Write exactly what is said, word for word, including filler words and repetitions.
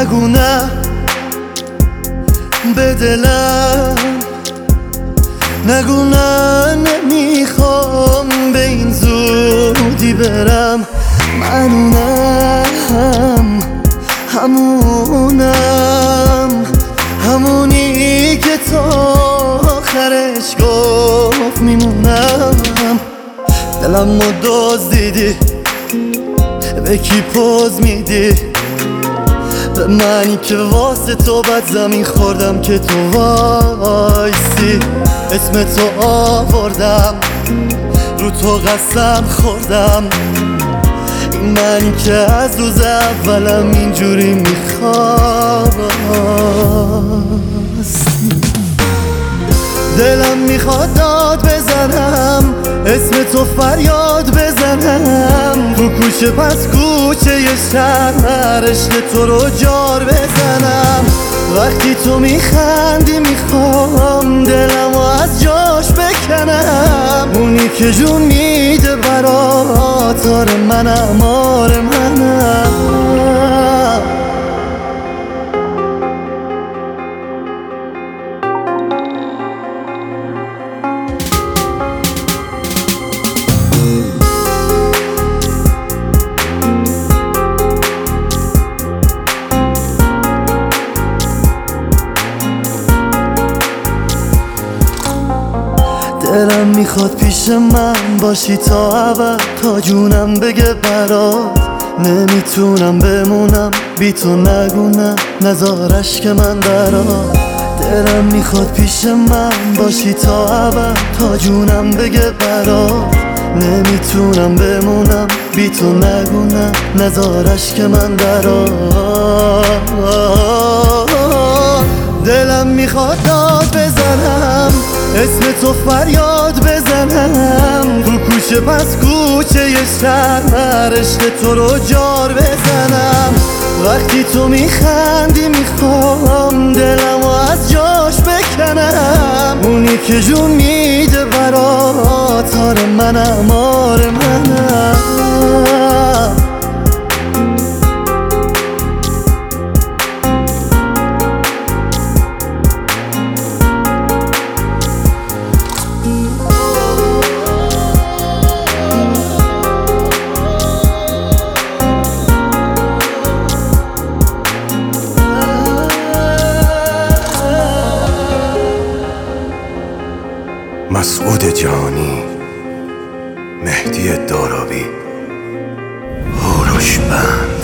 نگو نه به دلم، نگو نه نمیخوام به این زودی برم. منونم همونم، همونی که تا آخرش گفت میمونم. دلم رو دزدیدی، به کی پوز میدی؟ به منی که واسه تو بد زمین خوردم که تو وایسی. اسم تو آوردم، رو تو قسم خوردم. این منی که از روز اولم اینجوری میخواست. دلم میخواد داد بزنم، اسم تو فریاد بزنم. رو کوچه پس کوچه یه شهر عشق تو رو جار بزنم. وقتی تو میخندی میخوام دلمو از جاش بکنم. اونی که جون میده برات آره منم، آره منم. دلم میخواد پیش من باشی تا ابد، تا جونم بگه برات نمیتونم بمونم بی تو. نگو نه نزارش که من برات. دلم میخواد پیش من باشی تا ابد، تا جونم بگه برات نمیتونم بمونم بی تو. نگو نه نزارش که من درات. دلم میخواد داد بزنم، اسم تو فریاد بزنم. رو کوچه پس کوچه یه شهر عشق تو رو جار بزنم. وقتی تو میخندی میخوام دلمو از جاش بکنم. اونی که جون میده برات آره منم، آره منم. مسعود جانی، مهدی دارابی، هوروش بند.